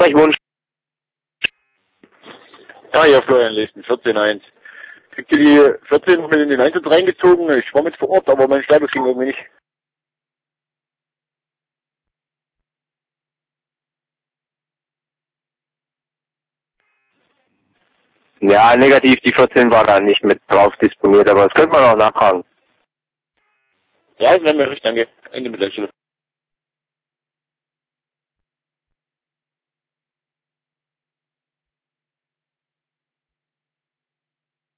Wunsch. Ja, ja, Florian Listen, 14.1. Kriegt ihr die 14 mit in den Einsatz reingezogen? Ich war mit vor Ort, aber mein Schreiber ging irgendwie nicht. Ja, negativ, die 14 war da nicht mit drauf disponiert, aber das könnte man auch nachfragen. Ja, das wäre mir recht, danke. Ende mit der Stelle.